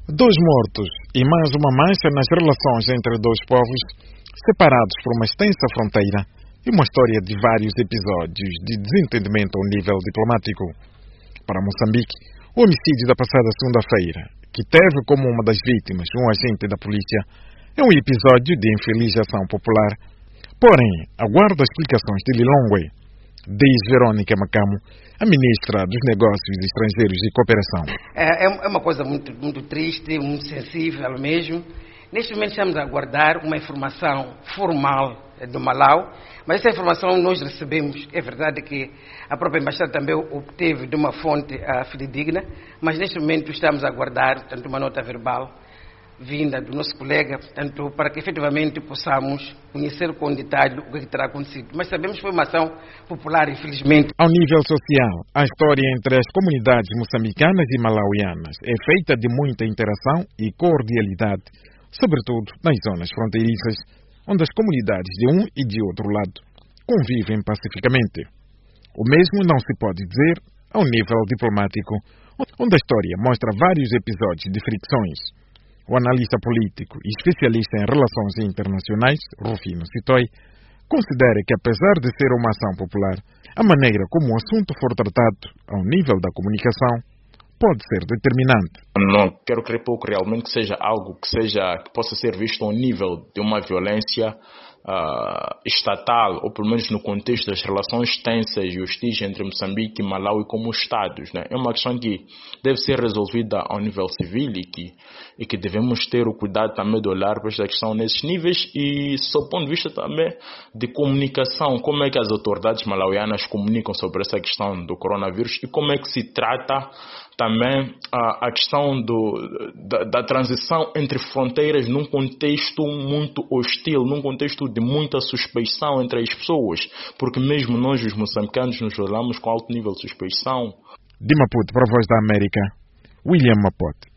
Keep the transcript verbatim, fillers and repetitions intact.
Dois mortos e mais uma mancha nas relações entre dois povos, separados por uma extensa fronteira, e uma história de vários episódios de desentendimento ao nível diplomático. Para Moçambique, o homicídio da passada segunda-feira, que teve como uma das vítimas um agente da polícia, é um episódio de infeliz ação popular. Porém, aguarda explicações de Lilongwe, diz Verônica Macamo, a ministra dos Negócios Estrangeiros e Cooperação. É, é uma coisa muito, muito triste, muito sensível mesmo. Neste momento estamos a aguardar uma informação formal do Malau, mas essa informação nós recebemos, é verdade que a própria embaixada também obteve de uma fonte uh, fidedigna, mas neste momento estamos a aguardar, portanto, uma nota verbal vinda do nosso colega, portanto, para que efetivamente possamos conhecer com detalhe o que terá acontecido. Mas sabemos que foi uma ação popular, infelizmente. Ao nível social, a história entre as comunidades moçambicanas e malauianas é feita de muita interação e cordialidade, sobretudo nas zonas fronteiriças, onde as comunidades de um e de outro lado convivem pacificamente. O mesmo não se pode dizer ao nível diplomático, onde a história mostra vários episódios de fricções. O analista político e especialista em relações internacionais, Rufino Sitoi, considera que, apesar de ser uma ação popular, a maneira como o assunto for tratado ao nível da comunicação pode ser determinante. Não quero crer pouco realmente que seja algo que, seja, que possa ser visto ao nível de uma violência uh, estatal, ou pelo menos no contexto das relações tensas e hostis entre Moçambique e Malawi como Estados, né? É uma questão que deve ser resolvida ao nível civil e que, e que devemos ter o cuidado também de olhar para esta questão nesses níveis e, sob o ponto de vista também de comunicação, como é que as autoridades malauianas comunicam sobre essa questão do coronavírus e como é que se trata também a, a questão do, da, da transição entre fronteiras num contexto muito hostil, num contexto de muita suspeição entre as pessoas, porque mesmo nós, os moçambicanos, nos olhamos com alto nível de suspeição. De Maputo para a Voz da América, William Mapote.